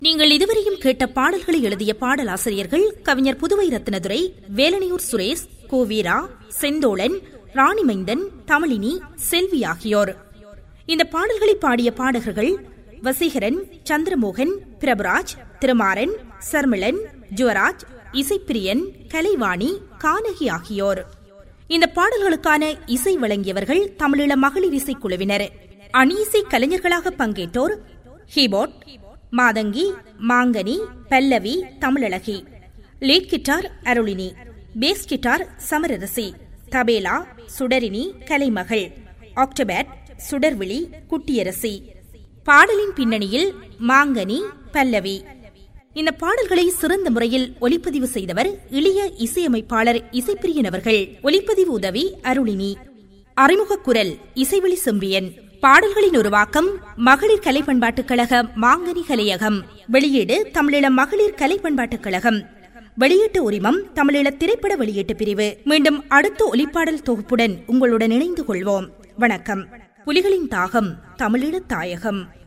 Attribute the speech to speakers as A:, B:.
A: நீங்கள் இதுவரையும் கேட்ட பாடல்களை எழுதிய பாடலாசிரியர்கள் கவிஞர் புதுவை ரத்னதுரை, வேலனையூர் சுரேஷ், கோவீரா, செந்தோழன், ராணிமைந்தன், தமிழினி, செல்வி ஆகியோர். இந்த பாடல்களை பாடிய பாடகர்கள் வசீகரன், சந்திரமோகன், பிரபுராஜ், திருமாறன், சர்மிளன், ஜுவராஜ், இசைப்பிரியன், கலைவாணி, கானகி ஆகியோர். இந்த பாடல்களுக்கான இசை வழங்கியவர்கள் தமிழீழ மகளிர் இசைக்குழுவினர். அணி இசை கலைஞர்களாக பங்கேற்றோர் keyboard Mathangi, Mangani, Pallavi, Tamizhazhagi, lead guitar Arulini, bass guitar Samararasi, tabla Sudarini, Kalaimagal, octopad Sudarvizhi, Kuttiyarasi. பாடலின் பின்னணியில் மாங்கனி, பல்லவி. இந்த பாடல்களை சிறந்த முறையில் ஒலிப்பதிவு செய்தவர் இளைய இசையமைப்பாளர் இசைப்பிரியன் அவர்கள். ஒலிப்பதிவு உதவி அருளினி. அறிமுக குரல் இசைவெளி செம்பியன். பாடல்களின் உருவாக்கம் மகளிர் கலை பண்பாட்டுக் கழக மாங்கனி கலையகம். வெளியீடு தமிழீழ மகளிர் கலை பண்பாட்டுக் கழகம். வெளியீட்டு உரிமம் தமிழீழ திரைப்பட வெளியீட்டு பிரிவு. மீண்டும் அடுத்த ஒலிப்பாடல் தொகுப்புடன் உங்களுடன் இணைந்து கொள்வோம். வணக்கம். புலிகளின் தாகம் தமிழீழ தாயகம்.